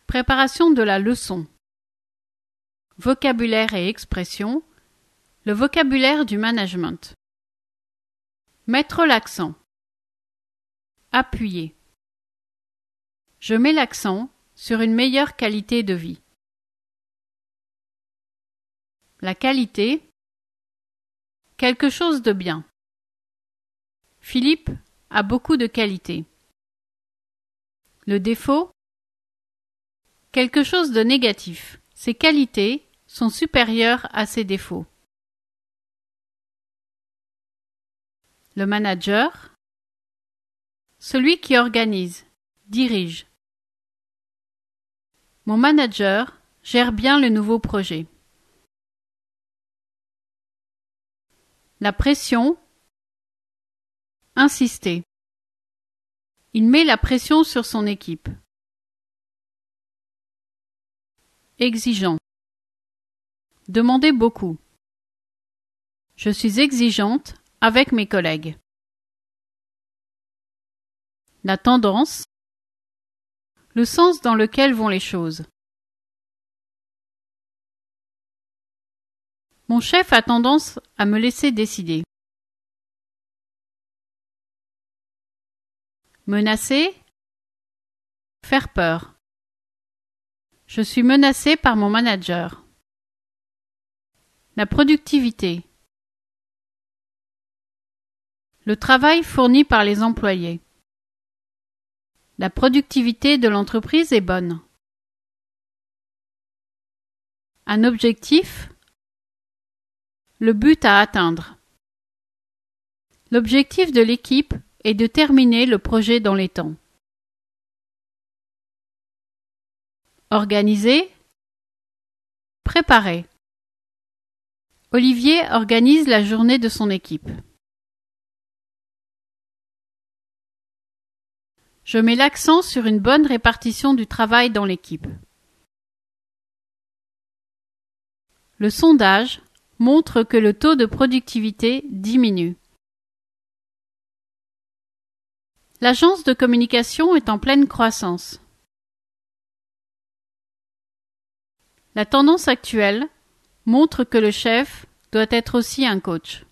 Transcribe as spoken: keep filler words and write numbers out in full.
Préparation de la leçon. Vocabulaire et expression. Le vocabulaire du management. Mettre l'accent. Appuyer. Je mets l'accent sur une meilleure qualité de vie. La qualité. Quelque chose de bien. Philippe a beaucoup de qualités. Le défaut. Quelque chose de négatif. Ses qualités sont supérieures à ses défauts. Le manager. Celui qui organise, dirige. Mon manager gère bien le nouveau projet. La pression. Insister. Il met la pression sur son équipe. Exigeant. Demander beaucoup. Je suis exigeante avec mes collègues. La tendance. Le sens dans lequel vont les choses. Mon chef a tendance à me laisser décider. Menacer. Faire peur. Je suis menacé par mon manager. La productivité. Le travail fourni par les employés. La productivité de l'entreprise est bonne. Un objectif. Le but à atteindre. L'objectif de l'équipe est de terminer le projet dans les temps. Organiser. Préparer. Olivier organise la journée de son équipe. Je mets l'accent sur une bonne répartition du travail dans l'équipe. Le sondage montre que le taux de productivité diminue. L'agence de communication est en pleine croissance. La tendance actuelle montre que le chef doit être aussi un coach.